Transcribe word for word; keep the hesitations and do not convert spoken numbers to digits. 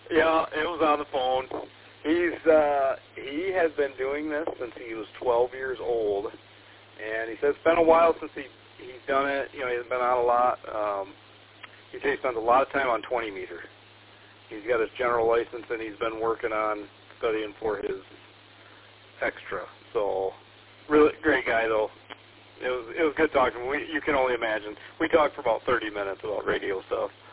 Yeah, it was on the phone. He's uh, he has been doing this since he was twelve years old, and he says it's been a while since he he's done it. You know, he's been out a lot. Um, he says he spends a lot of time on twenty meter. He's got his general license, and he's been working on studying for his extra. So, really great guy, though. It was it was good talking. We, you can only imagine. We talked for about thirty minutes about radio stuff.